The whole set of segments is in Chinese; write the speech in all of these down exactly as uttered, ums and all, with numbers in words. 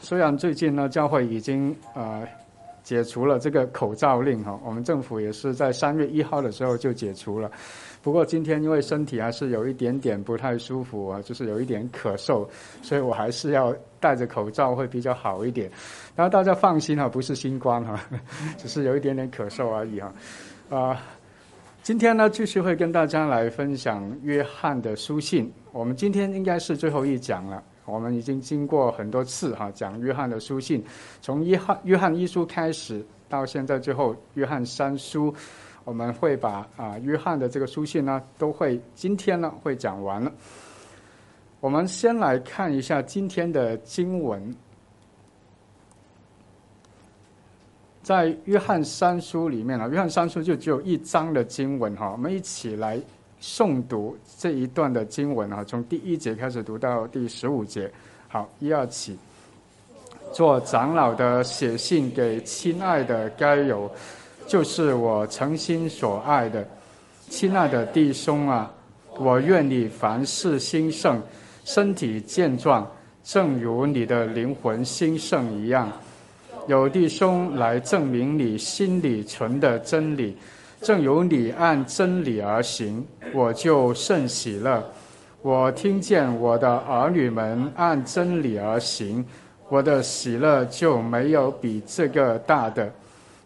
虽然最近呢，教会已经呃解除了这个口罩令哈，我们政府也是在三月一号的时候就解除了。不过今天因为身体还是有一点点不太舒服啊，就是有一点咳嗽，所以我还是要戴着口罩会比较好一点。然后大家放心哈，不是新冠哈，只是有一点点咳嗽而已哈。啊、呃，今天呢继续会跟大家来分享约翰的书信，我们今天应该是最后一讲了。我们已经经过很多次哈讲约翰的书信，从约翰约翰一书开始到现在最后约翰三书，我们会把啊约翰的这个书信呢都会今天呢会讲完了。我们先来看一下今天的经文，在约翰三书里面啊，约翰三书就只有一章的经文哈，我们一起来诵读这一段的经文啊，从第一节开始读到第十五节。好，一二起。做长老的写信给亲爱的该有，就是我诚心所爱的。亲爱的弟兄啊，我愿你凡事兴盛，身体健壮，正如你的灵魂兴盛一样。有弟兄来证明你心里存的真理，正由你按真理而行，我就甚喜乐。我听见我的儿女们按真理而行，我的喜乐就没有比这个大的。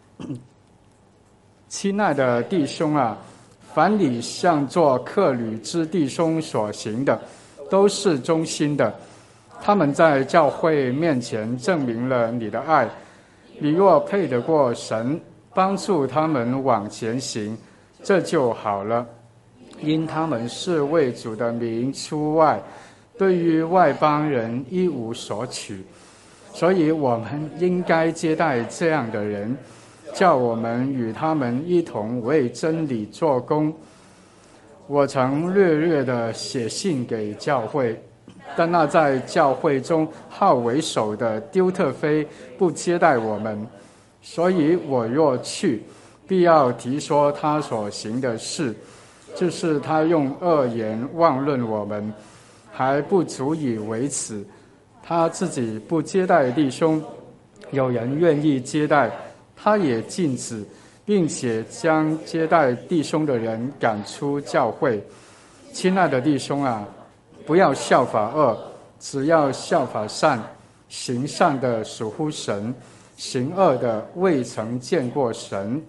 亲爱的弟兄啊，凡你向做客旅之弟兄所行的，都是忠心的。他们在教会面前证明了你的爱。你若配得过神，帮助他们往前行，这就好了。因他们是为主的名出外，对于外邦人一无所取，所以我们应该接待这样的人，叫我们与他们一同为真理做工。我曾略略地写信给教会，但那在教会中好为首的丢特腓不接待我们，所以我若去，必要提说他所行的事，就是他用恶言妄论我们，还不足以为此。他自己不接待弟兄，有人愿意接待，他也禁止，并且将接待弟兄的人赶出教会。亲爱的弟兄啊，不要效法恶，只要效法善。行善的属乎神，行恶的未曾见过神。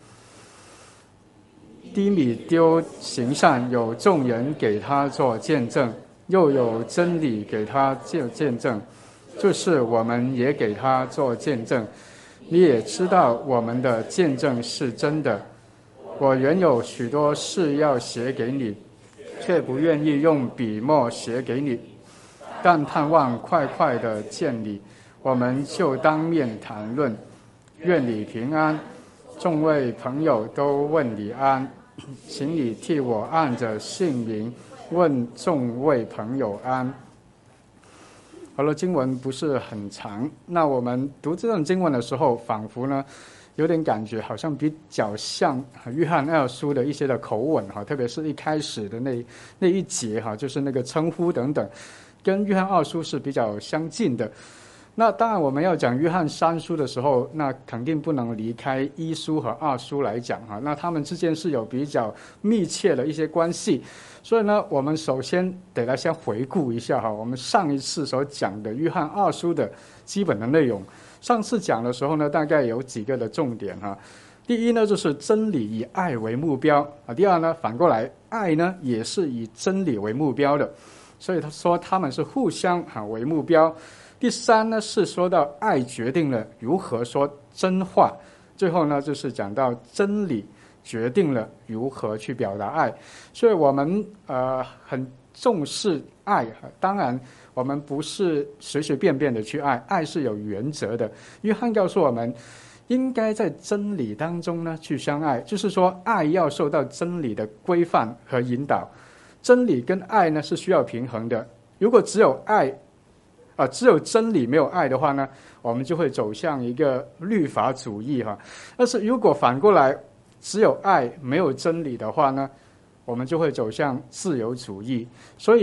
低米丢行善，有众人给他做见证，又有真理给他做见证，就是我们也给他做见证。你也知道我们的见证是真的。我原有许多事要写给你，却不愿意用笔墨写给你，但盼望快快的见你，我们就当面谈论。愿你平安。众位朋友都问你安，请你替我按着姓名问众位朋友安。好了，经文不是很长，那我们读这段经文的时候，仿佛呢有点感觉好像比较像约翰二书的一些的口吻哈，特别是一开始的那那一节哈，就是那个称呼等等，跟约翰二书是比较相近的。那当然我们要讲约翰三书的时候，那肯定不能离开一书和二书来讲哈，那他们之间是有比较密切的一些关系。所以呢，我们首先得来先回顾一下哈，我们上一次所讲的约翰二书的基本的内容。上次讲的时候呢，大概有几个的重点哈。第一呢，就是真理以爱为目标啊；第二呢，反过来，爱呢也是以真理为目标的，所以他说他们是互相哈为目标。第三呢，是说到爱决定了如何说真话。最后呢，就是讲到真理决定了如何去表达爱。所以我们呃很重视爱，当然我们不是随随便便的去爱，爱是有原则的。约翰告诉我们，应该在真理当中呢去相爱，就是说爱要受到真理的规范和引导。真理跟爱呢是需要平衡的。如果只有爱啊、呃，只有真理没有爱的话呢，我们就会走向一个律法主义哈。但是如果反过来，只有爱没有真理的话呢，我们就会走向自由主义。所以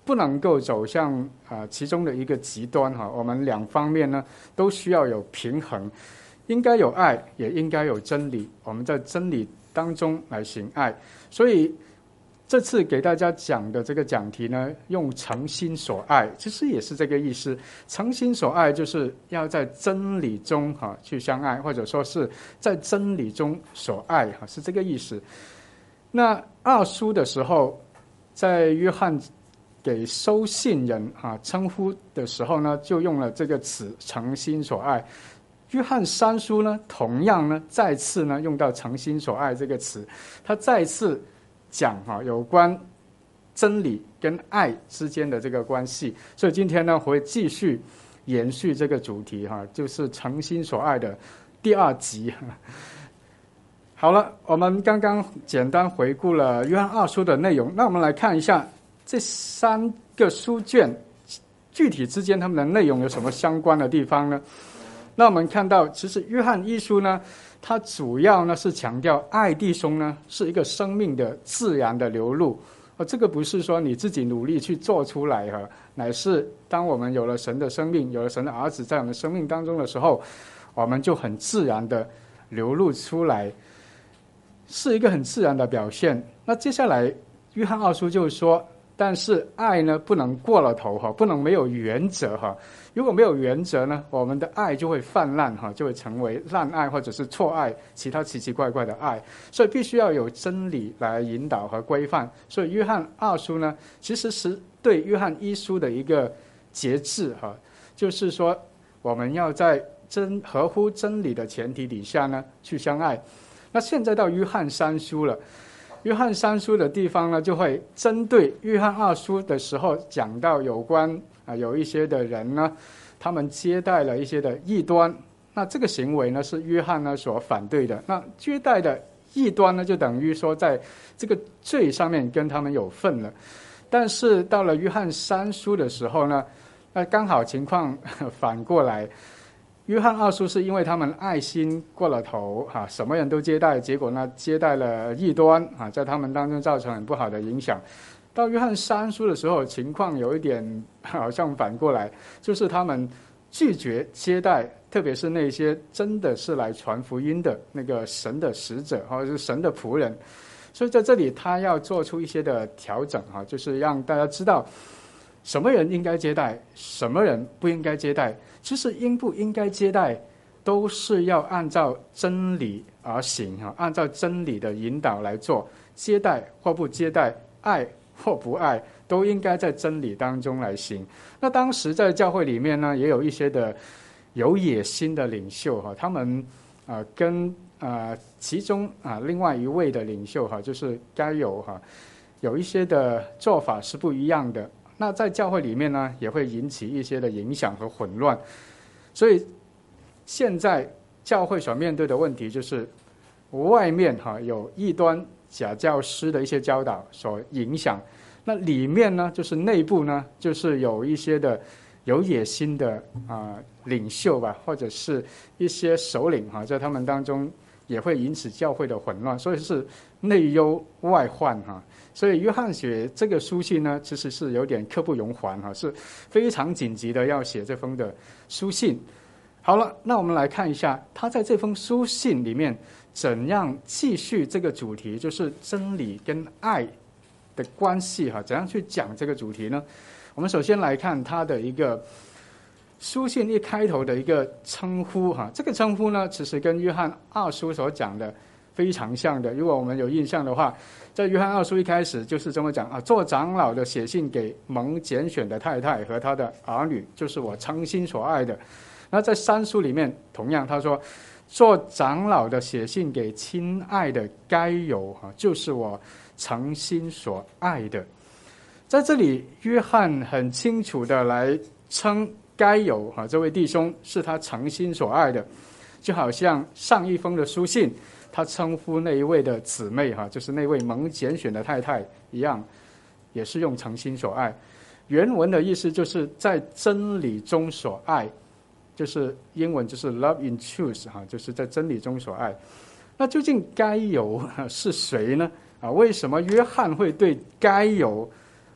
不能够走向啊、呃、其中的一个极端哈。我们两方面呢都需要有平衡，应该有爱，也应该有真理。我们在真理当中来行爱，所以这次给大家讲的这个讲题呢，用诚心所爱，其实也是这个意思。诚心所爱就是要在真理中哈、啊、去相爱，或者说是在真理中所爱哈、啊，是这个意思。那二书的时候，在约翰给收信人啊称呼的时候呢，就用了这个词诚心所爱。约翰三书呢，同样呢再次呢用到诚心所爱这个词，他再次讲哈、啊、有关真理跟爱之间的这个关系。所以今天呢，我会继续延续这个主题哈、啊，就是诚心所爱的第二集。好了，我们刚刚简单回顾了约翰二书的内容，那我们来看一下这三个书卷具体之间它们的内容有什么相关的地方呢？那我们看到，其实约翰一书呢，它主要呢是强调爱弟兄呢是一个生命的自然的流露，而这个不是说你自己努力去做出来哈，乃是当我们有了神的生命，有了神的儿子在我们生命当中的时候，我们就很自然的流露出来，是一个很自然的表现。那接下来约翰二书就是说，但是爱呢不能过了头哈，不能没有原则哈。如果没有原则呢，我们的爱就会泛滥哈，就会成为滥爱或者是错爱，其他奇奇怪怪的爱。所以必须要有真理来引导和规范。所以约翰二书呢，其实是对约翰一书的一个节制哈，就是说我们要在真合乎真理的前提底下呢去相爱。那现在到约翰三书了。约翰三书的地方呢，就会针对约翰二书的时候讲到有关啊，有一些的人呢，他们接待了一些的异端，那这个行为呢是约翰呢所反对的。那接待的异端呢，就等于说在这个罪上面跟他们有份了。但是到了约翰三书的时候呢，那刚好情况反过来。约翰二书是因为他们爱心过了头哈，什么人都接待，结果呢接待了异端啊，在他们当中造成很不好的影响。到约翰三书的时候，情况有一点好像反过来，就是他们拒绝接待，特别是那些真的是来传福音的那个神的使者或者是神的仆人。所以在这里他要做出一些的调整哈，就是让大家知道什么人应该接待，什么人不应该接待。其实应不应该接待，都是要按照真理而行哈，按照真理的引导来做。接待或不接待，爱或不爱，都应该在真理当中来行。那当时在教会里面呢，也有一些的有野心的领袖哈，他们啊、呃、跟啊、呃、其中啊另外一位的领袖哈，就是该有哈，有一些的做法是不一样的。那在教会里面呢，也会引起一些的影响和混乱。所以现在教会所面对的问题就是，外面哈有异端假教师的一些教导所影响，那里面呢，就是内部呢，就是有一些的有野心的啊、呃、领袖吧，或者是一些首领哈，在他们当中也会引起教会的混乱，所以是内忧外患哈。所以约翰写这个书信呢，其实是有点刻不容缓哈，是非常紧急的要写这封的书信。好了，那我们来看一下他在这封书信里面怎样继续这个主题，就是真理跟爱的关系哈，怎样去讲这个主题呢？我们首先来看他的一个书信一开头的一个称呼哈，这个称呼呢，其实跟约翰二书所讲的非常像的。如果我们有印象的话，在约翰二书一开始就是这么讲啊，做长老的写信给蒙拣选的太太和他的儿女，就是我诚心所爱的。那在三书里面，同样他说，做长老的写信给亲爱的该有哈，就是我诚心所爱的。在这里，约翰很清楚的来称该有哈这位弟兄是他诚心所爱的，就好像上一封的书信，他称呼那一位的姊妹哈，就是那位蒙拣选的太太一样，也是用诚心所爱。原文的意思就是在真理中所爱，就是英文就是 love in truth 哈，就是在真理中所爱。那究竟该有是谁呢？啊，为什么约翰会对该有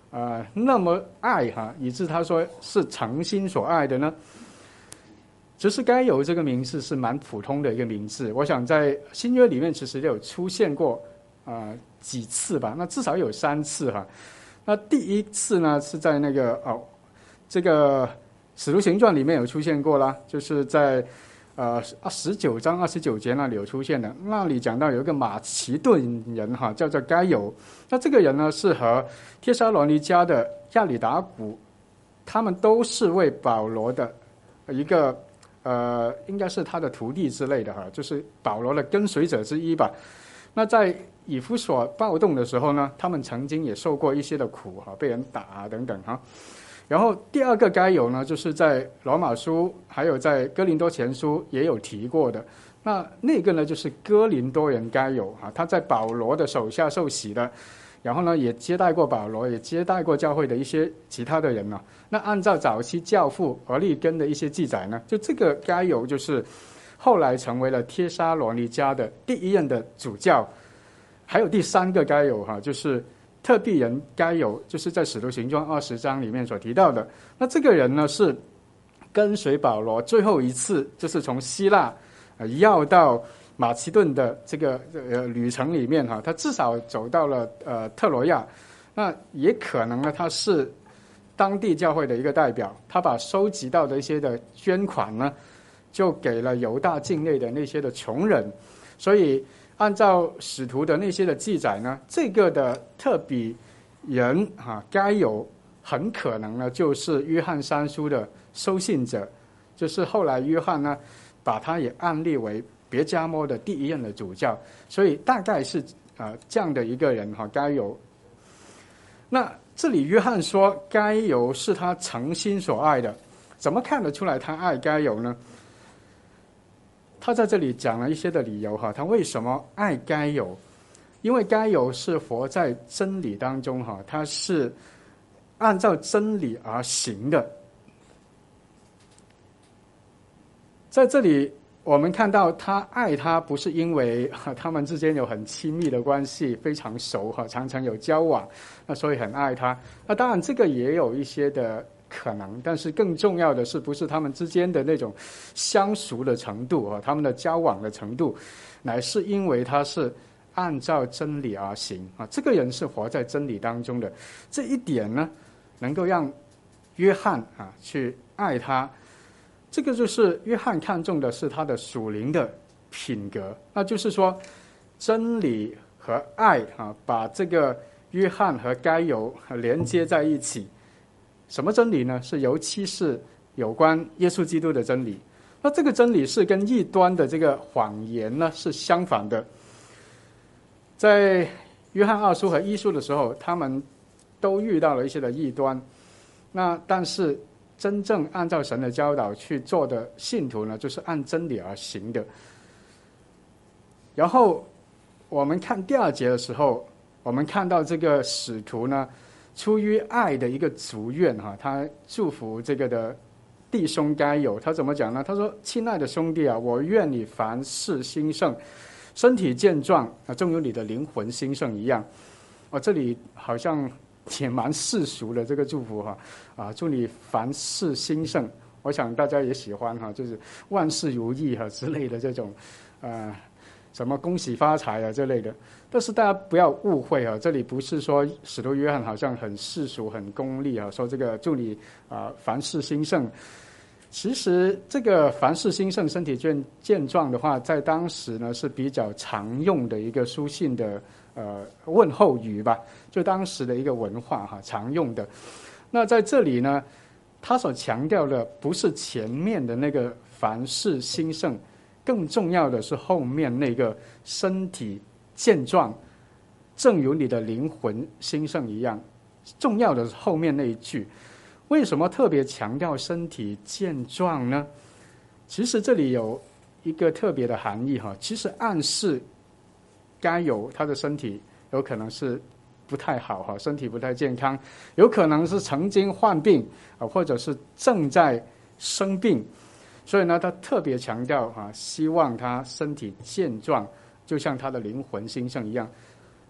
呃那么爱哈、啊，以致他说是诚心所爱的呢？只是该有这个名字是蛮普通的一个名字，我想在新约里面其实有出现过啊、呃、几次吧，那至少有三次哈。那第一次呢是在那个哦这个使徒行传里面有出现过啦，就是在呃十九章二十九节那里有出现的，那里讲到有一个马其顿人哈，叫做该有，那这个人呢是和帖撒罗尼迦的亚里达古，他们都是为保罗的一个。呃，应该是他的徒弟之类的哈，就是保罗的跟随者之一吧。那在以弗所暴动的时候呢，他们曾经也受过一些的苦哈，被人打啊等等哈。然后第二个该有呢，就是在罗马书还有在哥林多前书也有提过的。那那个呢，就是哥林多人该有哈，他在保罗的手下受洗的。然后呢，也接待过保罗，也接待过教会的一些其他的人呢、啊。那按照早期教父俄利根的一些记载呢，就这个该有就是后来成为了帖撒罗尼迦的第一任的主教。还有第三个该有哈、啊，就是特庇人该有，就是在使徒行传二十章里面所提到的。那这个人呢，是跟随保罗最后一次，就是从希腊呃要到马其顿的这个呃旅程里面哈，他至少走到了呃特罗亚，那也可能呢他是当地教会的一个代表，他把收集到的一些的捐款呢，就给了犹大境内的那些的穷人，所以按照使徒的那些的记载呢，这个的特比人哈该有很可能呢就是约翰三书的收信者，就是后来约翰呢把他也按立为别迦摩的第一任的主教，所以大概是呃这样的一个人哈，该有。那这里约翰说该有是他诚心所爱的，怎么看得出来他爱该有呢？他在这里讲了一些的理由哈，他为什么爱该有？因为该有是活在真理当中哈，他是按照真理而行的。在这里我们看到他爱他不是因为他们之间有很亲密的关系，非常熟哈，常常有交往，那所以很爱他。那当然这个也有一些的可能，但是更重要的是不是他们之间的那种相熟的程度啊，他们的交往的程度，乃是因为他是按照真理而行啊，这个人是活在真理当中的，这一点呢，能够让约翰啊去爱他。这个就是约翰看重的是他的属灵的品格，那就是说真理和爱啊，把这个约翰和该有连接在一起。什么真理呢？是尤其是有关耶稣基督的真理。那这个真理是跟异端的这个谎言呢是相反的。在约翰二书和一书的时候，他们都遇到了一些的异端，那但是真正按照神的教导去做的信徒呢，就是按真理而行的。然后我们看第二节的时候，我们看到这个使徒呢，出于爱的一个祝愿哈，他祝福这个的弟兄该有。他怎么讲呢？他说：“亲爱的兄弟啊，我愿你凡事兴盛，身体健壮啊，正如你的灵魂兴盛一样。”哦，这里好像也蛮世俗的这个祝福哈，啊，祝你凡事兴盛。我想大家也喜欢哈，就是万事如意哈之类的这种，呃，什么恭喜发财啊之类的。但是大家不要误会啊，这里不是说使徒约翰好像很世俗、很功利啊，说这个祝你啊凡事兴盛。其实这个凡事兴盛、身体健健壮的话，在当时呢是比较常用的一个书信的呃问候语吧，就当时的一个文化哈，常用的。那在这里呢，他所强调的不是前面的那个凡事兴盛，更重要的是后面那个身体健壮，正如你的灵魂兴盛一样。重要的是后面那一句。为什么特别强调身体健壮呢？其实这里有一个特别的含义哈，其实暗示该有他的身体有可能是不太好哈，身体不太健康，有可能是曾经患病啊，或者是正在生病，所以呢，他特别强调啊，希望他身体健壮，就像他的灵魂兴盛一样。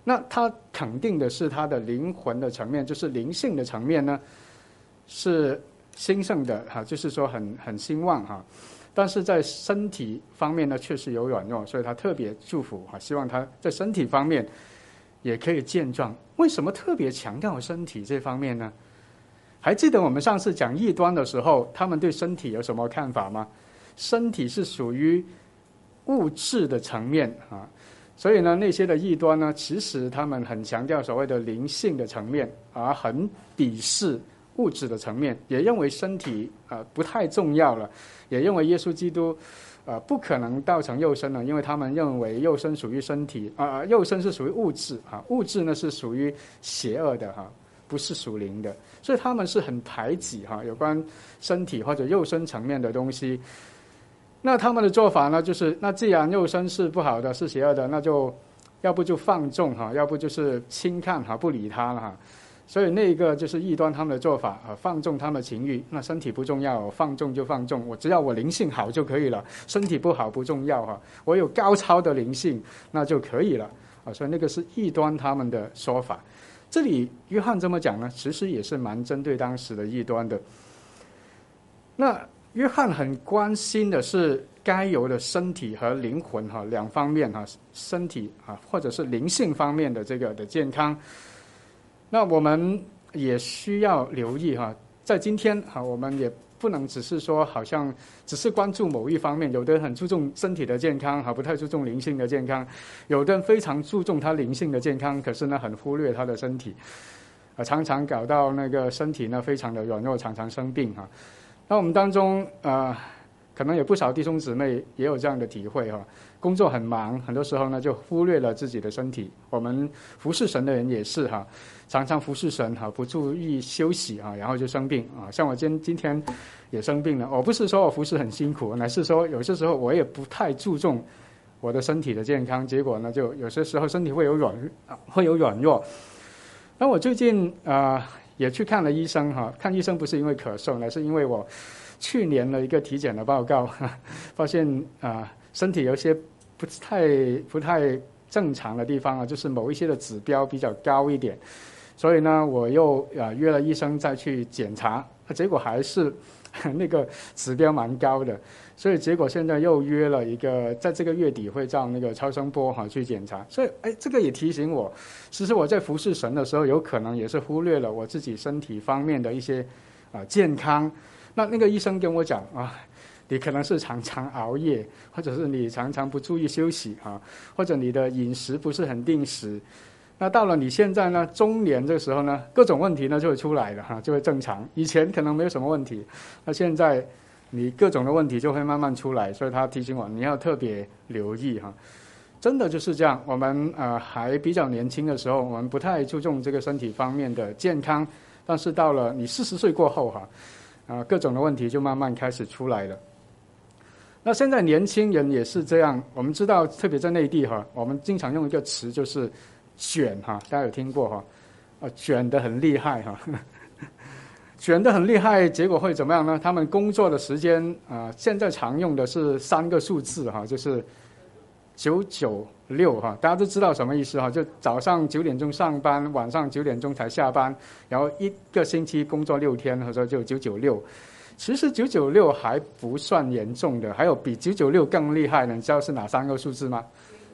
那他肯定的是他的灵魂的层面，就是灵性的层面呢是兴盛的哈，就是说很很兴旺哈。但是在身体方面呢，确实有软弱，所以他特别祝福啊，希望他在身体方面也可以健壮。为什么特别强调身体这方面呢？还记得我们上次讲异端的时候，他们对身体有什么看法吗？身体是属于物质的层面啊，所以呢，那些的异端呢，其实他们很强调所谓的灵性的层面，而很鄙视物质的层面，也认为身体呃不太重要了，也认为耶稣基督呃不可能道成肉身了，因为他们认为肉身属于身体啊、呃，肉身是属于物质啊，物质呢是属于邪恶的哈、啊，不是属灵的，所以他们是很排挤哈、啊、有关身体或者肉身层面的东西。那他们的做法呢，就是那既然肉身是不好的，是邪恶的，那就要不就放纵哈、啊，要不就是轻看哈、啊，不理他了哈。啊所以那个就是异端他们的做法啊，放纵他们的情欲，那身体不重要，我放纵就放纵，我只要我灵性好就可以了，身体不好不重要哈，我有高超的灵性那就可以了啊。所以那个是异端他们的说法。这里约翰这么讲呢，其实也是蛮针对当时的异端的。那约翰很关心的是该有的身体和灵魂哈两方面哈，身体啊或者是灵性方面的这个的健康。那我们也需要留意哈，在今天哈，我们也不能只是说好像只是关注某一方面，有的人很注重身体的健康哈，不太注重灵性的健康；有的人非常注重他灵性的健康，可是呢很忽略他的身体，啊，常常搞到那个身体呢非常的软弱，常常生病哈。那我们当中啊、呃，可能有不少弟兄姊妹也有这样的体会哈。工作很忙，很多时候呢就忽略了自己的身体。我们服侍神的人也是哈，常常服侍神哈，不注意休息啊，然后就生病啊。像我今今天也生病了，我不是说我服侍很辛苦，乃是说有些时候我也不太注重我的身体的健康，结果呢就有些时候身体会有软会有软弱。那我最近啊、呃、也去看了医生哈，看医生不是因为咳嗽，乃是因为我去年的一个体检的报告，发现啊。呃身体有一些不太不太正常的地方啊，就是某一些的指标比较高一点，所以呢，我又啊约了医生再去检查，结果还是那个指标蛮高的，所以结果现在又约了一个，在这个月底会照那个超声波哈去检查，所以哎，这个也提醒我，其实我在服侍神的时候，有可能也是忽略了我自己身体方面的一些啊健康。那那个医生跟我讲啊。你可能是常常熬夜，或者是你常常不注意休息啊，或者你的饮食不是很定时。那到了你现在呢，中年这个时候呢，各种问题呢就会出来了哈，就会正常。以前可能没有什么问题，那现在你各种的问题就会慢慢出来。所以他提醒我，你要特别留意哈。真的就是这样，我们呃还比较年轻的时候，我们不太注重这个身体方面的健康，但是到了你四十岁过后哈，啊、呃、各种的问题就慢慢开始出来了。那现在年轻人也是这样，我们知道，特别在内地哈，我们经常用一个词就是“卷”哈，大家有听过哈？啊，卷得很厉害哈，卷得很厉害，结果会怎么样呢？他们工作的时间啊、呃，现在常用的是三个数字哈，就是九九六哈，大家都知道什么意思哈？就早上九点钟上班，晚上九点钟才下班，然后一个星期工作六天，或者就九九六。其实九九六还不算严重的，还有比九九六更厉害的，你知道是哪三个数字吗？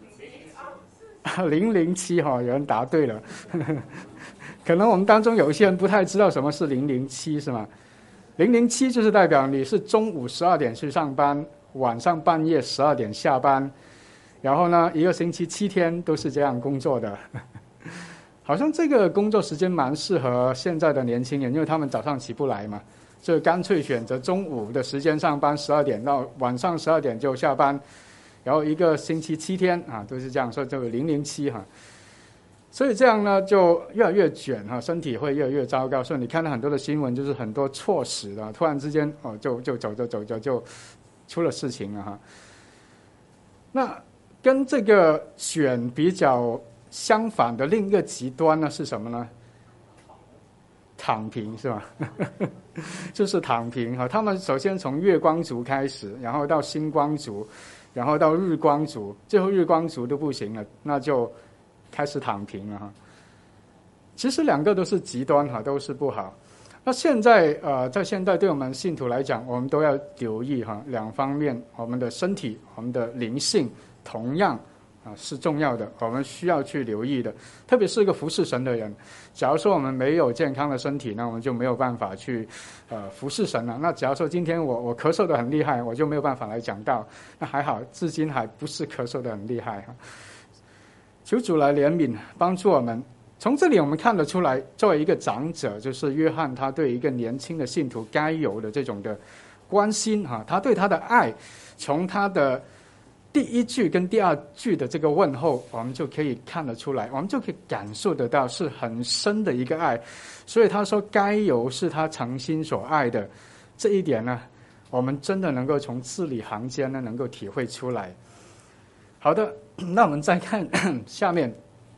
零零七哈，有人答对了。可能我们当中有一些人不太知道什么是零零七，是吗？零零七就是代表你是中午十二点去上班，晚上半夜十二点下班，然后呢，一个星期七天都是这样工作的。好像这个工作时间蛮适合现在的年轻人，因为他们早上起不来嘛。就干脆选择中午的时间上班，十二点到晚上十二点就下班，然后一个星期七天啊都是这样，所以就零零七哈。所以这样呢就越来越卷哈，身体会越来越糟糕。所以你看到很多的新闻，就是很多猝死的，突然之间哦就就走着走着就出了事情了哈。那跟这个卷比较相反的另一个极端呢是什么呢？躺平是吧？就是躺平哈。他们首先从月光族开始，然后到星光族，然后到日光族，最后日光族都不行了，那就开始躺平了哈。其实两个都是极端哈，都是不好。那现在呃，在现在对我们信徒来讲，我们都要留意哈两方面，我们的身体、我们的灵性同样啊是重要的，我们需要去留意的。特别是一个服侍神的人，假如说我们没有健康的身体，那我们就没有办法去呃服侍神了。那假如说今天我我咳嗽的很厉害，我就没有办法来讲道。那还好，至今还不是咳嗽的很厉害哈。求主来怜悯，帮助我们。从这里我们看得出来，作为一个长者，就是约翰他对一个年轻的信徒该有的这种的关心哈，他对他的爱，从他的第一句跟第二句的这个问候，我们就可以看得出来，我们就可以感受得到是很深的一个爱。所以他说该有是他诚心所爱的，这一点呢，我们真的能够从字里行间呢能够体会出来。好的，那我们再看下面。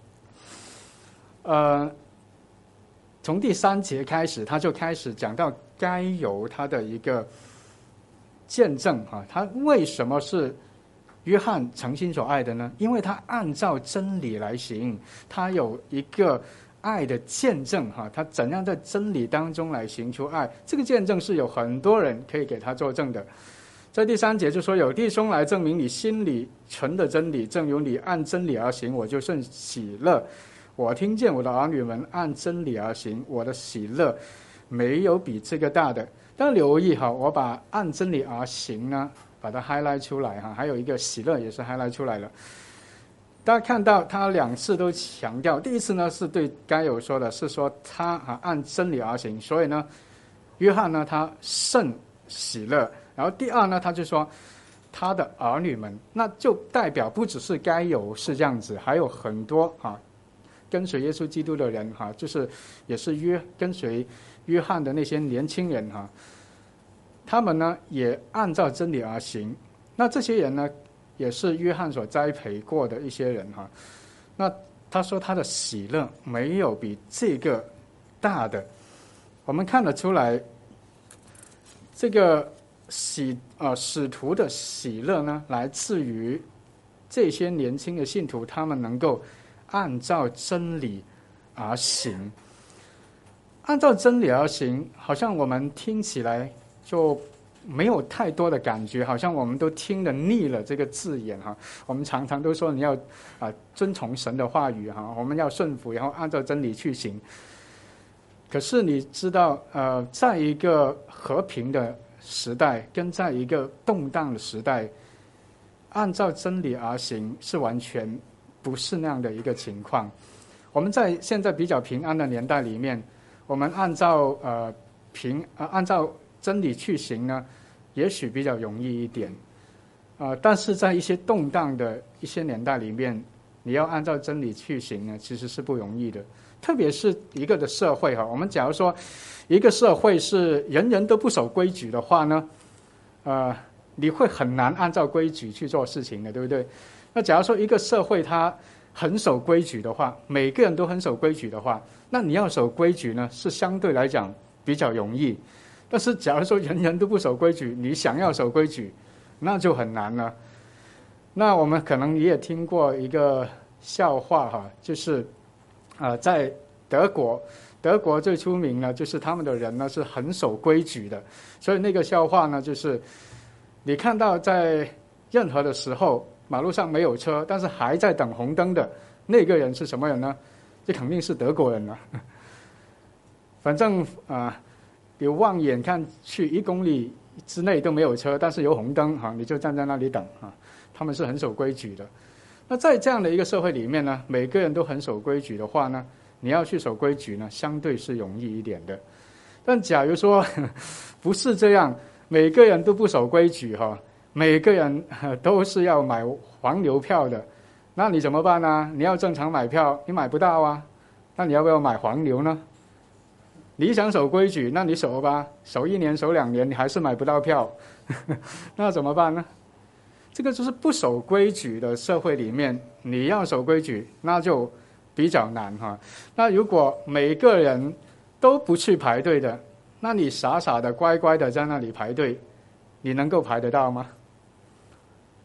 呃，从第三节开始，他就开始讲到该有他的一个见证啊，他为什么是约翰诚心所爱的呢？因为他按照真理来行，他有一个爱的见证哈，他怎样在真理当中来行出爱，这个见证是有很多人可以给他作证的。在第三节就说，有弟兄来证明你心里存的真理，正如你按真理而行，我就甚喜乐。我听见我的儿女们按真理而行，我的喜乐没有比这个大的。但留意哈，我把按真理而行呢，把它 highlight 出来哈，还有一个喜乐也是 highlight 出来了。大家看到他两次都强调，第一次呢是对该有说的，是说他啊按真理而行，所以呢，约翰呢他甚喜乐。然后第二呢，他就说他的儿女们，那就代表不只是该有是这样子，还有很多啊。跟随耶稣基督的人哈，就是也是约跟随约翰的那些年轻人哈，他们呢也按照真理而行。那这些人呢，也是约翰所栽培过的一些人哈。那他说他的喜乐没有比这个大的，我们看得出来，这个喜呃使徒的喜乐呢，来自于这些年轻的信徒，他们能够按照真理而行。按照真理而行，好像我们听起来就没有太多的感觉，好像我们都听得腻了这个字眼哈。我们常常都说你要啊、呃、遵从神的话语哈，我们要顺服，然后按照真理去行。可是你知道，呃，在一个和平的时代，跟在一个动荡的时代，按照真理而行是完全不是那样的一个情况。我们在现在比较平安的年代里面，我们按照呃平呃按照真理去行呢，也许比较容易一点，呃，但是在一些动荡的一些年代里面，你要按照真理去行呢，其实是不容易的。特别是一个的社会哈，我们假如说一个社会是人人都不守规矩的话呢，呃，你会很难按照规矩去做事情的，对不对？那假如说一个社会它很守规矩的话，每个人都很守规矩的话，那你要守规矩呢，是相对来讲比较容易。但是假如说人人都不守规矩，你想要守规矩，那就很难了。那我们可能也听过一个笑话哈，就是呃，在德国，德国最出名呢，就是他们的人呢是很守规矩的。所以那个笑话呢，就是你看到在任何的时候，马路上没有车，但是还在等红灯的那个人是什么人呢？这肯定是德国人了。反正啊、呃，你望眼看去一公里之内都没有车，但是有红灯哈，你就站在那里等啊。他们是很守规矩的。那在这样的一个社会里面呢，每个人都很守规矩的话呢，你要去守规矩呢，相对是容易一点的。但假如说不是这样，每个人都不守规矩哈，每个人都是要买黄牛票的，那你怎么办呢？你要正常买票，你买不到啊，那你要不要买黄牛呢？你想守规矩，那你守吧，守一年守两年，你还是买不到票，那怎么办呢？这个就是不守规矩的社会里面，你要守规矩，那就比较难哈。那如果每个人都不去排队的，那你傻傻的乖乖的在那里排队，你能够排得到吗？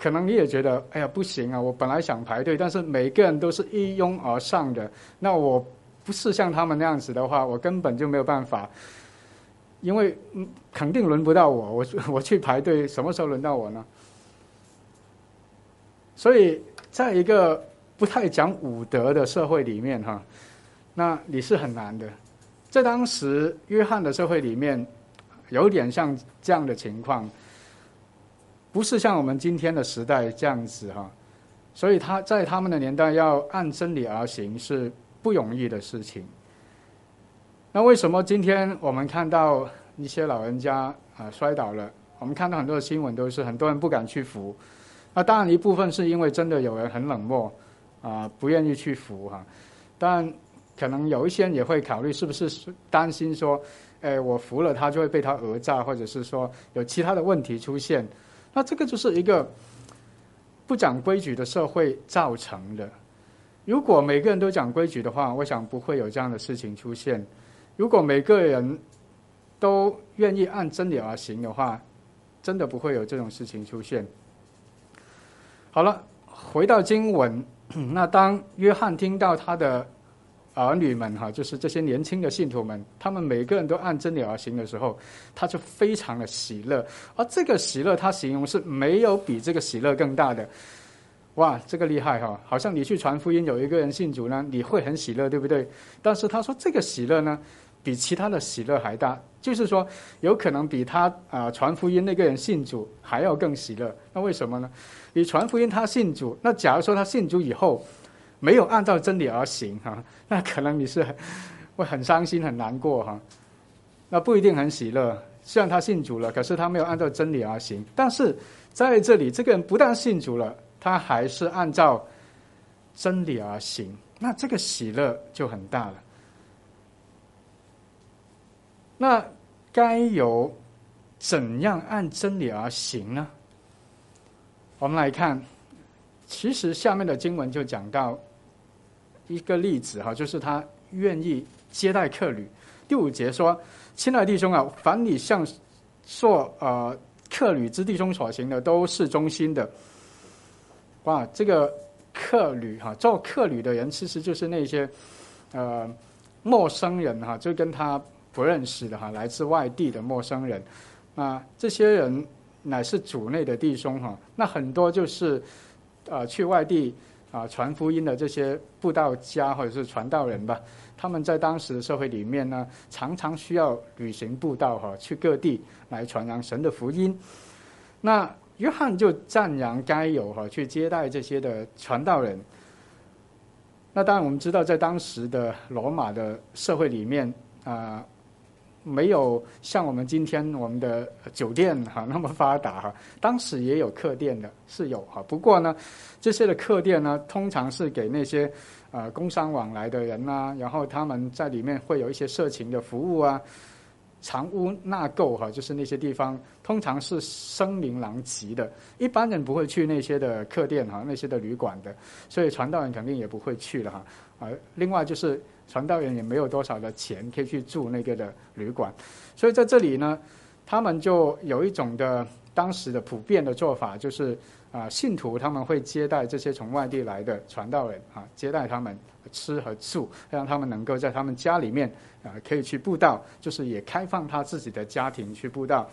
可能你也觉得，哎呀不行啊，我本来想排队，但是每个人都是一拥而上的，那我不是像他们那样子的话，我根本就没有办法，因为嗯肯定轮不到我，我我去排队，什么时候轮到我呢？所以在一个不太讲武德的社会里面哈，那你是很难的。在当时约翰的社会里面，有点像这样的情况，不是像我们今天的时代这样子哈。所以他在他们的年代要按真理而行是不容易的事情。那为什么今天我们看到一些老人家啊摔倒了，我们看到很多的新闻都是很多人不敢去扶？那当然一部分是因为真的有人很冷漠啊，不愿意去扶哈。但可能有一些人也会考虑是不是担心说，哎，我扶了他就会被他讹诈，或者是说有其他的问题出现。那这个就是一个不讲规矩的社会造成的。如果每个人都讲规矩的话，我想不会有这样的事情出现。如果每个人都愿意按真理而行的话，真的不会有这种事情出现。好了，回到经文，那当约翰听到他的儿女们哈，就是这些年轻的信徒们，他们每个人都按真理而行的时候，他就非常的喜乐。而这个喜乐，他形容是没有比这个喜乐更大的。哇，这个厉害哈！好像你去传福音，有一个人信主呢，你会很喜乐，对不对？但是他说这个喜乐呢，比其他的喜乐还大，就是说有可能比他啊、呃、传福音那个人信主还要更喜乐。那为什么呢？你传福音他信主，那假如说他信主以后没有按照真理而行哈，那可能你是很会很伤心很难过哈，那不一定很喜乐。虽然他信主了，可是他没有按照真理而行。但是在这里，这个人不但信主了，他还是按照真理而行，那这个喜乐就很大了。那该有怎样按真理而行呢？我们来看，其实下面的经文就讲到一个例子哈，就是他愿意接待客旅。第五节说：“亲爱的弟兄啊，凡你向做呃客旅之弟兄所行的，都是忠心的。”哇，这个客旅哈，做客旅的人其实就是那些呃陌生人哈，就跟他不认识的哈，来自外地的陌生人啊，这些人乃是主内的弟兄哈。那很多就是呃去外地啊传福音的这些布道家或者是传道人吧，他们在当时的社会里面呢，常常需要旅行布道哈，去各地来传扬神的福音。那约翰就赞扬该有哈去接待这些的传道人。那当然我们知道，在当时的罗马的社会里面啊、呃，没有像我们今天我们的酒店哈那么发达哈。当时也有客店的，是有哈。不过呢，这些的客店呢，通常是给那些呃工商往来的人啊，然后他们在里面会有一些色情的服务啊。藏污纳垢哈，就是那些地方通常是声名狼藉的，一般人不会去那些的客店哈，那些的旅馆的，所以传道人肯定也不会去了哈。啊，另外就是传道人也没有多少的钱可以去住那个的旅馆，所以在这里呢，他们就有一种的当时的普遍的做法，就是啊，信徒他们会接待这些从外地来的传道人啊，接待他们吃和住，让他们能够在他们家里面啊可以去布道，就是也开放他自己的家庭去布道。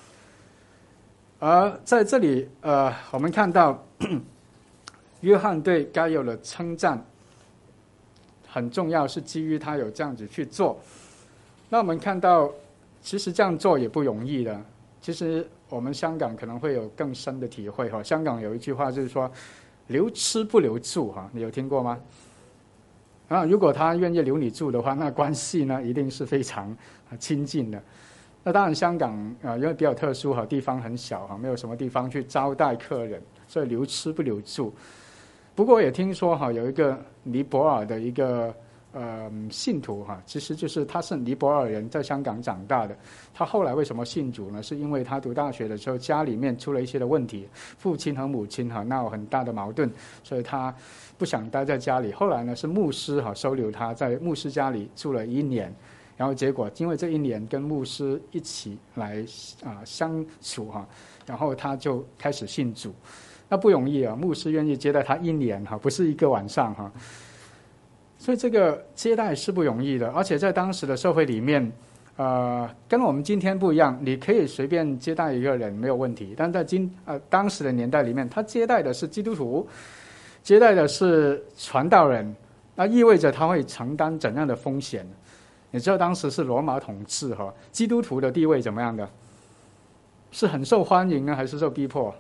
而在这里呃，我们看到约翰对该有的称赞很重要，是基于他有这样子去做。那我们看到其实这样做也不容易的，其实我们香港可能会有更深的体会哈。香港有一句话就是说留吃不留住哈，你有听过吗？啊，如果他愿意留你住的话，那关系呢一定是非常亲近的。那当然香港啊、呃，因为比较特殊哈，地方很小哈，没有什么地方去招待客人，所以留吃不留住。不过也听说哈，有一个尼泊尔的一个呃信徒哈，其实就是他是尼泊尔人，在香港长大的。他后来为什么信主呢？是因为他读大学的时候家里面出了一些的问题，父亲和母亲哈闹很大的矛盾，所以他不想待在家里。后来呢是牧师哈收留他，在牧师家里住了一年，然后结果因为这一年跟牧师一起来啊、呃、相处哈，然后他就开始信主。 那不容易啊，牧师愿意接待他一年哈，不是一个晚上哈。所以这个接待是不容易的，而且在当时的社会里面，呃，跟我们今天不一样，你可以随便接待一个人没有问题，但在今呃当时的年代里面，他接待的是基督徒，接待的是传道人，那意味着他会承担怎样的风险？你知道当时是罗马统治哈，基督徒的地位怎么样的？是很受欢迎呢，还是受逼迫？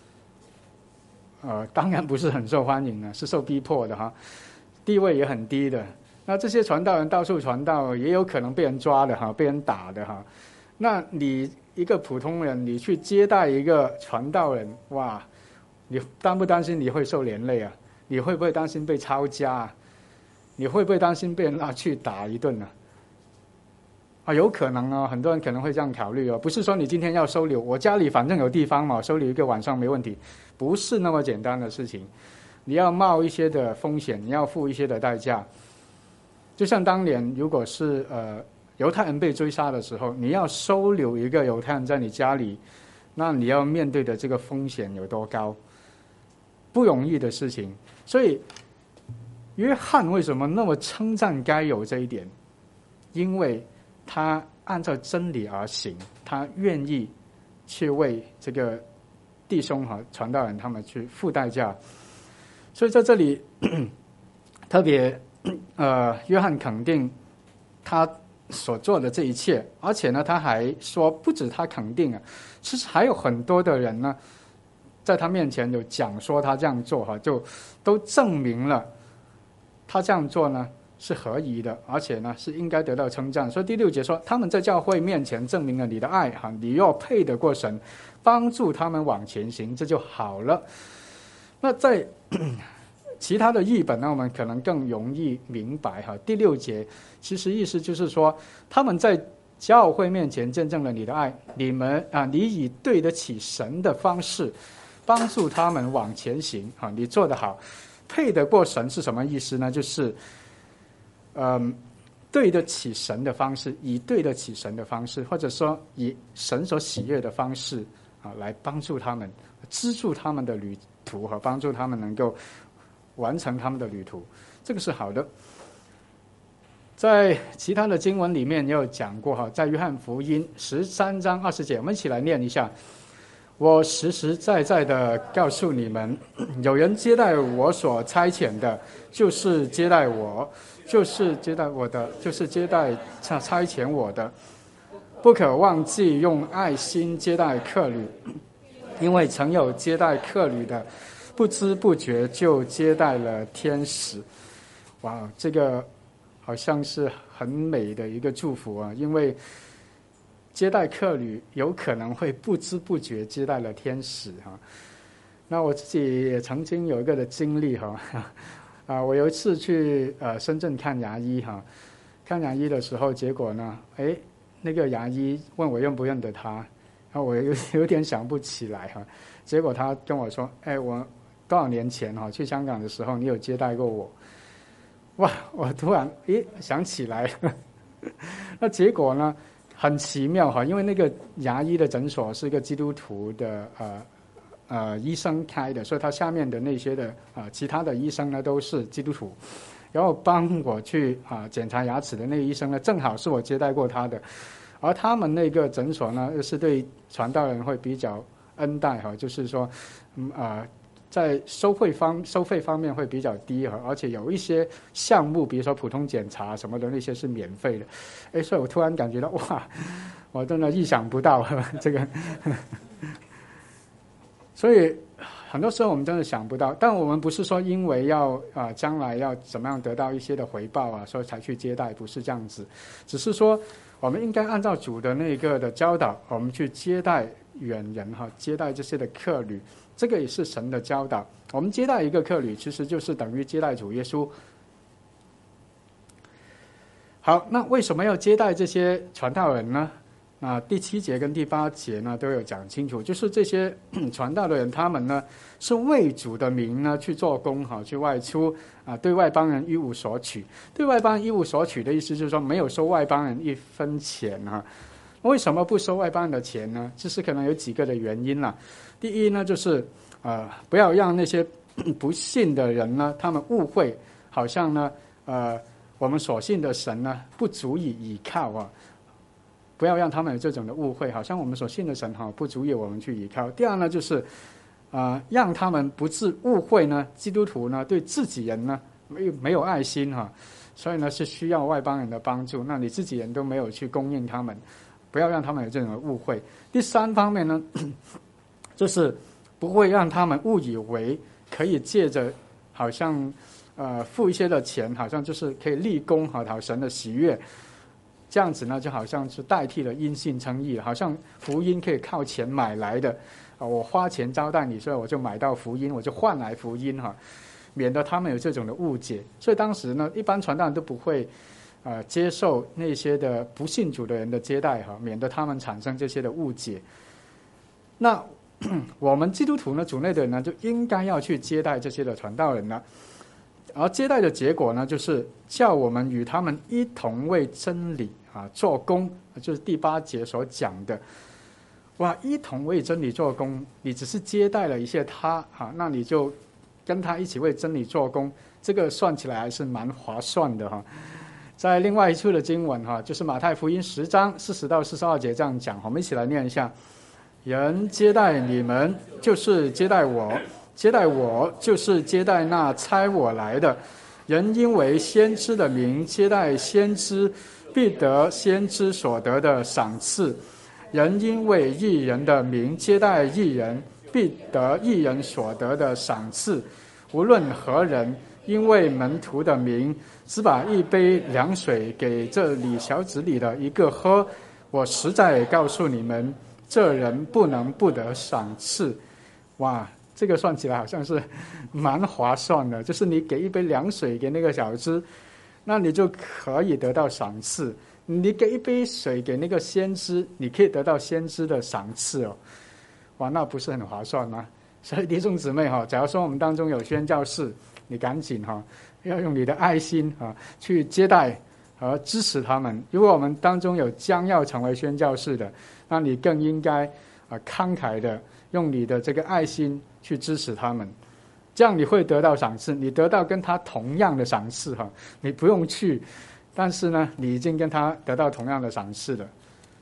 呃，当然不是很受欢迎呢，是受逼迫的哈，地位也很低的。那这些传道人到处传道，也有可能被人抓的哈，被人打的哈。那你一个普通人，你去接待一个传道人，哇，你担不担心你会受连累啊？你会不会担心被抄家啊？你会不会担心被人拿去打一顿呢？啊，有可能啊，很多人可能会这样考虑哦。不是说你今天要收留，我家里反正有地方嘛，收留一个晚上没问题，不是那么简单的事情。你要冒一些的风险，你要付一些的代价。就像当年，如果是呃犹太人被追杀的时候，你要收留一个犹太人在你家里，那你要面对的这个风险有多高？不容易的事情。所以，约翰为什么那么称赞该有这一点？因为他按照真理而行，他愿意去为这个弟兄和传道人他们去付代价。所以在这里特别呃，约翰肯定他所做的这一切，而且呢，他还说不止他肯定啊，其实还有很多的人呢，在他面前有讲说他这样做哈，就都证明了他这样做呢是合宜的，而且呢是应该得到称赞。所以第六节说，他们在教会面前证明了你的爱哈，你若配得过神，帮助他们往前行，这就好了。那在其他的译本呢，我们可能更容易明白哈。第六节其实意思就是说，他们在教会面前见证了你的爱，你们啊，你以对得起神的方式帮助他们往前行啊，你做得好。配得过神是什么意思呢？就是嗯，对得起神的方式，以对得起神的方式，或者说以神所喜悦的方式啊，来帮助他们，资助他们的旅途和帮助他们能够完成他们的旅途，这个是好的。在其他的经文里面也有讲过哈，在约翰福音十三章二十节，我们一起来念一下。我实实在在的告诉你们，有人接待我所差遣的，就是接待我，就是接待我的，就是接待差差遣我的。不可忘记用爱心接待客旅，因为曾有接待客旅的，不知不觉就接待了天使。哇，这个好像是很美的一个祝福啊！因为接待客旅有可能会不知不觉接待了天使哈。那我自己也曾经有一个的经历哈，啊，我有一次去呃深圳看牙医哈，看牙医的时候，结果呢，哎，那个牙医问我认不认得他，然后我有有点想不起来哈，结果他跟我说，哎，我多少年前哈去香港的时候，你有接待过我。哇！我突然诶想起来了，那结果呢很奇妙哈，因为那个牙医的诊所是一个基督徒的呃呃医生开的，所以他下面的那些的啊、呃、其他的医生呢都是基督徒，然后帮我去啊、呃、检查牙齿的那个医生呢，正好是我接待过他的，而他们那个诊所呢又是对传道人会比较恩待哈，就是说嗯啊。呃在收费方收费方面会比较低，而且有一些项目，比如说普通检查什么的那些是免费的，哎，所以我突然感觉到哇，我真的意想不到这个，所以很多时候我们真的想不到，但我们不是说因为要啊、呃、将来要怎么样得到一些的回报啊，所以才去接待，不是这样子，只是说我们应该按照主的那个的教导，我们去接待远人哈，接待这些的客旅。这个也是神的教导。我们接待一个客旅，其实就是等于接待主耶稣。好，那为什么要接待这些传道人呢？那第七节跟第八节呢都有讲清楚，就是这些传道的人，他们呢是为主的名呢去做工哈，去外出啊，对外邦人一无所取。对外邦人一无所取的意思就是说，没有收外邦人一分钱哈。为什么不收外邦人的钱呢？其实可能有几个的原因啦。第一呢，就是呃，不要让那些不信的人呢，他们误会，好像呢，呃，我们所信的神呢不足以依靠啊。不要让他们有这种的误会，好像我们所信的神哈不足以我们去依靠。第二呢，就是，呃，让他们不致误会呢，基督徒呢对自己人呢没有没有爱心哈，所以呢是需要外邦人的帮助。那你自己人都没有去供应他们，不要让他们有这种的误会。第三方面呢，就是不会让他们误以为可以借着好像呃付一些的钱，好像就是可以立功哈，讨神的喜悦。这样子呢，就好像是代替了因信称义，好像福音可以靠钱买来的啊！我花钱招待你，所以我就买到福音，我就换来福音哈，免得他们有这种的误解。所以当时呢，一般传道人都不会呃接受那些的不信主的人的接待哈，免得他们产生这些的误解。那我们基督徒呢，主内的人呢，就应该要去接待这些的传道人呢。而接待的结果呢，就是叫我们与他们一同为真理啊做工，就是第八节所讲的。哇，一同为真理做工，你只是接待了一些他啊，那你就跟他一起为真理做工，这个算起来还是蛮划算的哈。在另外一处的经文哈，就是马太福音十章四十到四十二节这样讲，我们一起来念一下：人接待你们，就是接待我。接待我，就是接待那差我来的。人因为先知的名接待先知，必得先知所得的赏赐；人因为义人的名接待义人，必得义人所得的赏赐。无论何人，因为门徒的名，只把一杯凉水给这里小子里的一个喝，我实在告诉你们，这人不能不得赏赐。哇！这个算起来好像是蛮划算的，就是你给一杯凉水给那个小子，那你就可以得到赏赐；你给一杯水给那个先知，你可以得到先知的赏赐哦。哇，那不是很划算吗？所以弟兄姊妹哈，假如说我们当中有宣教士，你赶紧哈，要用你的爱心啊去接待和支持他们。如果我们当中有将要成为宣教士的，那你更应该啊慷慨的用你的这个爱心去支持他们，这样你会得到赏赐，你得到跟他同样的赏赐哈，你不用去，但是呢，你已经跟他得到同样的赏赐了。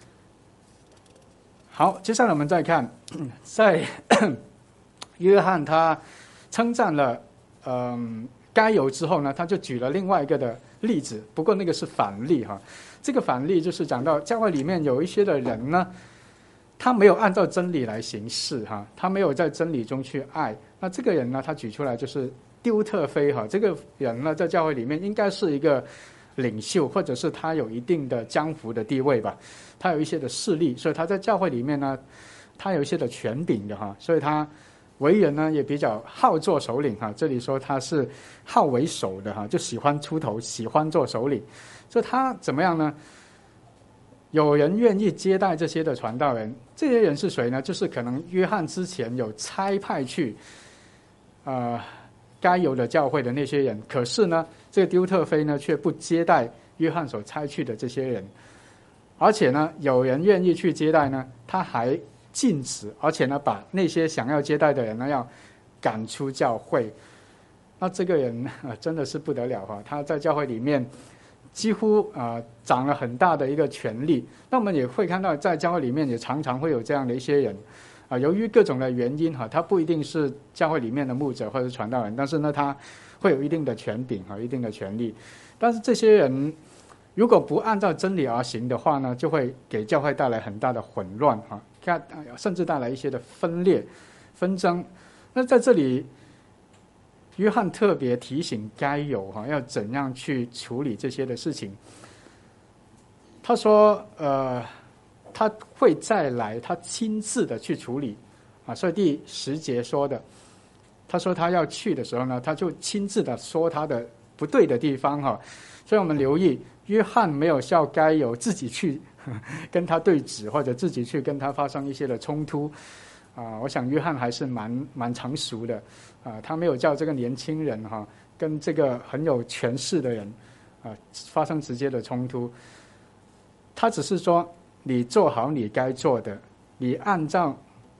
好，接下来我们再看，在约翰他称赞了嗯该犹之后呢，他就举了另外一个的例子，不过那个是反例哈。这个反例就是讲到教会里面有一些的人呢，他没有按照真理来行事哈，他没有在真理中去爱。那这个人呢，他举出来就是丢特腓哈，这个人呢，在教会里面应该是一个领袖，或者是他有一定的江湖的地位吧，他有一些的势力，所以他在教会里面呢，他有一些的权柄的哈，所以他为人呢也比较好做首领哈。这里说他是好为首的哈，就喜欢出头，喜欢做首领。所以他怎么样呢？有人愿意接待这些的传道人，这些人是谁呢？就是可能约翰之前有差派去，呃，该有的教会的那些人。可是呢，这个丢特腓呢，却不接待约翰所差去的这些人，而且呢，有人愿意去接待呢，他还禁止，而且呢，把那些想要接待的人呢，要赶出教会。那这个人啊，真的是不得了哈！他在教会里面几乎啊、呃、掌了很大的一个权力。那我们也会看到，在教会里面也常常会有这样的一些人啊、呃，由于各种的原因哈，他不一定是教会里面的牧者或者传道人，但是呢，他会有一定的权柄和一定的权力。但是这些人如果不按照真理而行的话呢，就会给教会带来很大的混乱哈，甚至带来一些的分裂、纷争。那在这里，约翰特别提醒该有哈要怎样去处理这些的事情。他说，呃，他会再来，他亲自的去处理啊。所以第十节说的，他说他要去的时候呢，他就亲自的说他的不对的地方哈。所以我们留意，约翰没有叫该有自己去跟他对峙，或者自己去跟他发生一些的冲突。啊，我想约翰还是蛮蛮成熟的，啊，他没有叫这个年轻人哈、啊、跟这个很有权势的人啊发生直接的冲突，他只是说你做好你该做的，你按照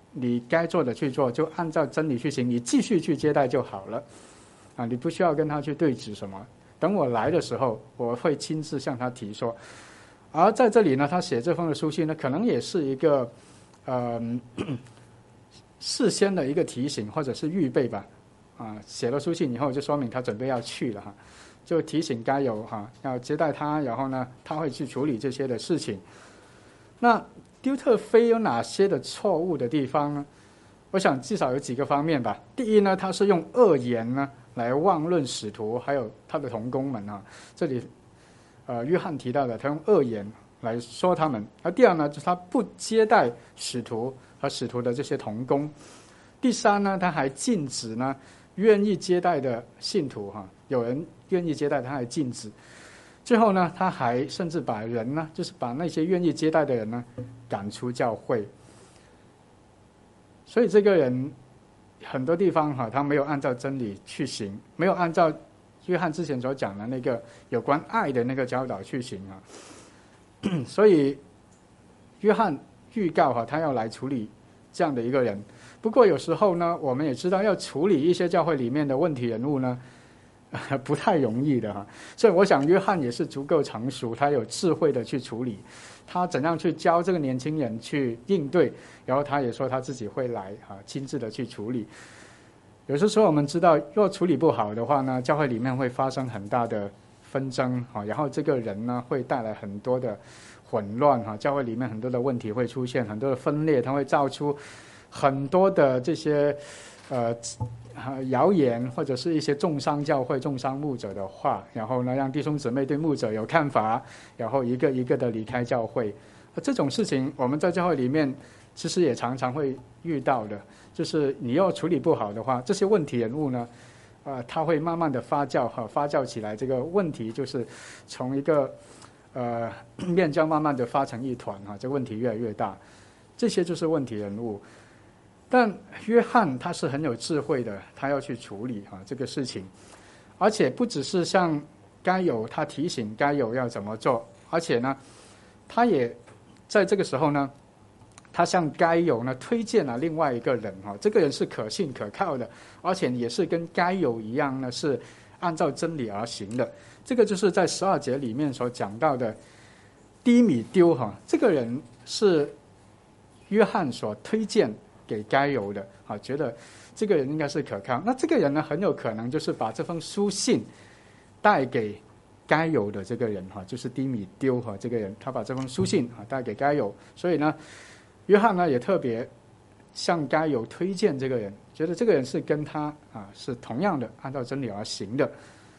你该做的去做，就按照真理去行，你继续去接待就好了啊，你不需要跟他去对峙什么。等我来的时候，我会亲自向他提说。而在这里呢，他写这封的书信呢，可能也是一个呃事先的一个提醒或者是预备吧。啊，写了书信以后，就说明他准备要去了哈，就提醒该有哈要接待他，然后呢，他会去处理这些的事情。那丢特腓有哪些的错误的地方呢？我想至少有几个方面吧。第一呢，他是用恶言呢来妄论使徒，还有他的同工们啊。这里呃，约翰提到的，他用恶言来说他们。而第二呢，就是他不接待使徒和使徒的这些同工。第三呢，他还禁止呢愿意接待的信徒哈，有人愿意接待，他还禁止。最后呢，他还甚至把人呢，就是把那些愿意接待的人呢赶出教会。所以这个人很多地方哈，他没有按照真理去行，没有按照约翰之前所讲的那个有关爱的那个教导去行啊。所以约翰预告哈，他要来处理这样的一个人。不过有时候呢，我们也知道要处理一些教会里面的问题人物呢，不太容易的哈。所以我想约翰也是足够成熟，他有智慧的去处理，他怎样去教这个年轻人去应对，然后他也说他自己会来啊，亲自的去处理。有些时候我们知道，若处理不好的话呢，教会里面会发生很大的纷争啊，然后这个人呢会带来很多的混乱哈，教会里面很多的问题会出现，很多的分裂，它会造出很多的这些呃谣言，或者是一些重伤教会、重伤牧者的话，然后呢让弟兄姊妹对牧者有看法，然后一个一个的离开教会。这种事情我们在教会里面其实也常常会遇到的，就是你要处理不好的话，这些问题人物呢，呃，他会慢慢的发酵哈，发酵起来，这个问题就是从一个呃面浆慢慢的发成一团哈，这个问题越来越大，这些就是问题人物。但约翰他是很有智慧的，他要去处理哈这个事情，而且不只是像该有他提醒该有要怎么做，而且呢，他也在这个时候呢，他向该有呢推荐了另外一个人哈，这个人是可信可靠的，而且也是跟该有一样呢是按照真理而行的。这个就是在十二节里面所讲到的低米丢哈，这个人是约翰所推荐给该有的啊，觉得这个人应该是可靠。那这个人呢，很有可能就是把这封书信带给该有的这个人哈，就是低米丢哈，这个人他把这封书信啊带给该有，所以呢，约翰呢也特别向该有推荐这个人，觉得这个人是跟他啊是同样的按照真理而行的。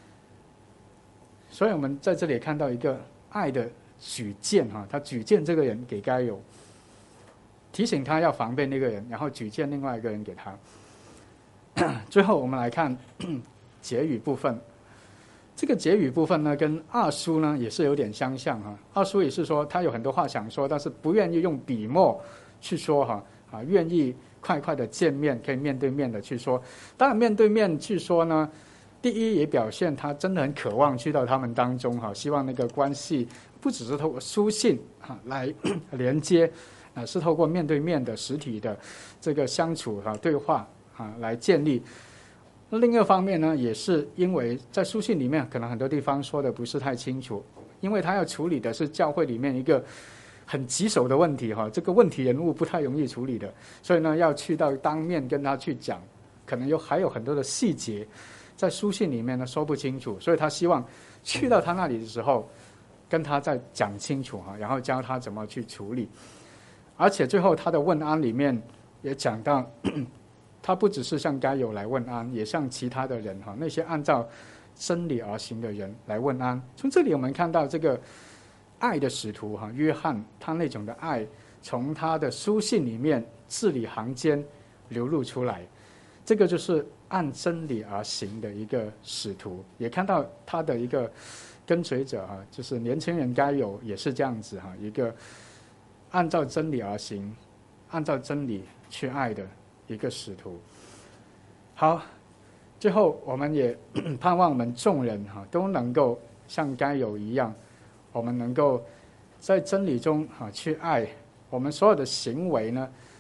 所以我们在这里看到一个爱的举荐哈，他举荐这个人给该有。提醒他要防备那个人，然后举荐另外一个人给他。最后我们来看结语部分。这个结语部分呢，跟二书呢也是有点相像哈。二书也是说他有很多话想说，但是不愿意用笔墨去说哈啊，愿意快快的见面，可以面对面的去说。当然面对面去说呢，第一也表现他真的很渴望去到他们当中哈，希望那个关系不只是透过书信哈来连接。啊，是透过面对面的实体的这个相处啊、对话啊来建立。另一个方面呢，也是因为在书信里面可能很多地方说的不是太清楚，因为他要处理的是教会里面一个很棘手的问题哈，这个问题人物不太容易处理的，所以呢要去到当面跟他去讲，可能有还有很多的细节在书信里面呢说不清楚，所以他希望去到他那里的时候跟他再讲清楚哈，然后教他怎么去处理。而且最后他的问安里面也讲到，他不只是向该有来问安，也向其他的人哈，那些按照真理而行的人来问安。从这里我们看到这个爱的使徒哈，约翰他那种的爱，从他的书信里面字里行间流露出来，这个就是按真理而行的一个使徒。也看到他的一个跟随者哈，就是年轻人该有也是这样子哈，一个按照真理而行，按照真理去爱的一个使徒。好，最后我们也盼望我们众人哈都能够像该有一样，我们能够在真理中哈去爱，我们所有的行为呢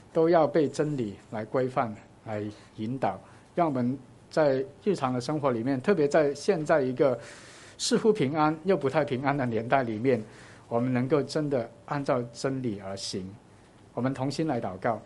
都要被真理来规范、来引导，让我们在日常的生活里面，特别在现在一个似乎平安又不太平安的年代里面，我们能够真的按照真理而行。我们同心来祷告。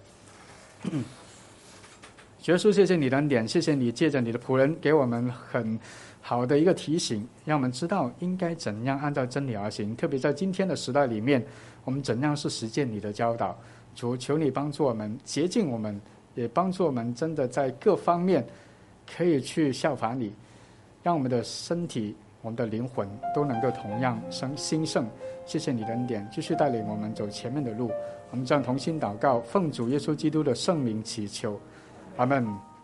主耶稣，谢谢你的恩典，谢谢你借着你的仆人给我们很好的一个提醒，让我们知道应该怎样按照真理而行。特别在今天的时代里面，我们怎样是实践你的教导。主，求你帮助我们，洁净我们，也帮助我们真的在各方面可以去效法你，让我们的身体、我们的灵魂都能够同样生兴盛。谢谢你的恩典，继续带领我们走前面的路。我们这样同心祷告，奉主耶稣基督的圣名祈求，阿们。